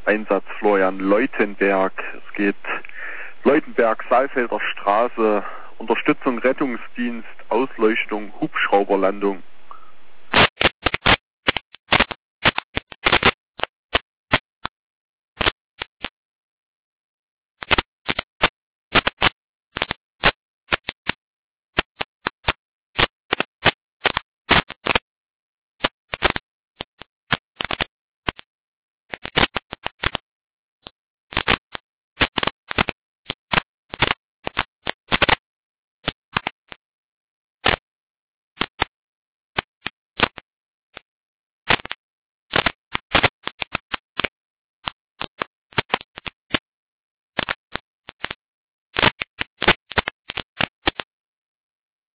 Einsatz Florian Leutenberg. Es geht Leutenberg-Saalfelder Straße, Unterstützung Rettungsdienst, Ausleuchtung, Hubschrauberlandung.